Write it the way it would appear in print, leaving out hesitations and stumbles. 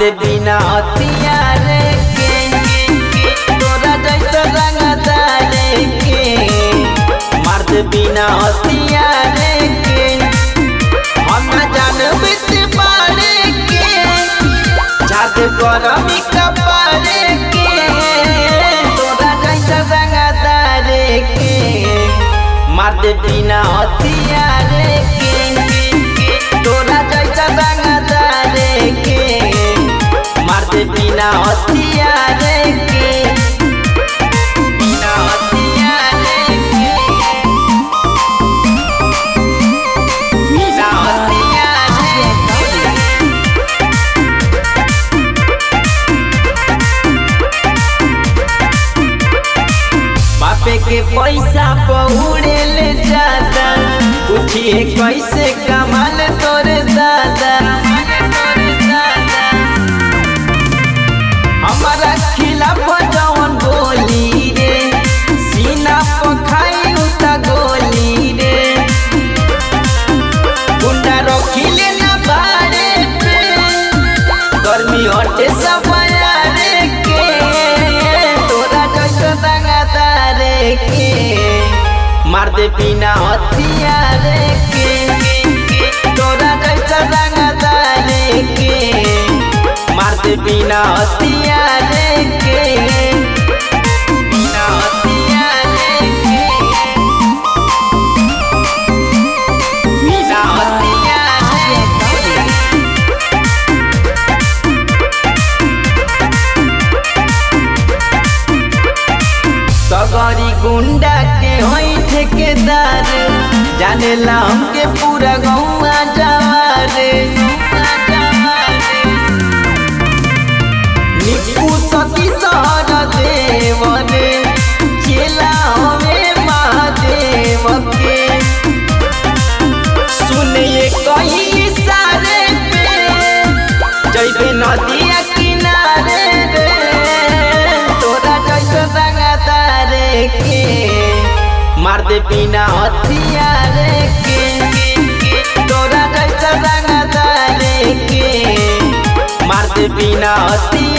दे बिना हथियार के तोरा जैसा रंगदार के मार दे बिना हथियार के हम ना जानबे से बारे के झाद गरमी कपार के तोरा जैसा रंगदार के मार दे बिना हथियार के तोरा जैसा रंगदार के मार दे बिना हथियार के बिना हथियार के बिना हथियार बापे के पैसा पहुड़े ले जाता पूछिए कैसे कमाल तोरे दादा हमारा खिलाफ जवन बोली रे सीना पर खाई उता गोली रे गुंडा रखिले ना बारे पे गर्मी हटे सब यारे के तोरा जैसा रंगदार के मार दे बिना हथियार के तोरा जैसा रंगदार के मार दे बिना हथियार के बिना हथियार के बिना हथियार के सगरी गुंडा के होई ठेकेदार जानेला हमके पूरा गौवा जवार निकू सती सहर देव रे चेला हमें महादेव के सुनिए कहीं इशारे पे जैबे नदिया किनारे रे तोरा जैसा रंगदार के मार दे बिना हथियार के तोरा जैसा रंगदार के मार दे बिना हथियार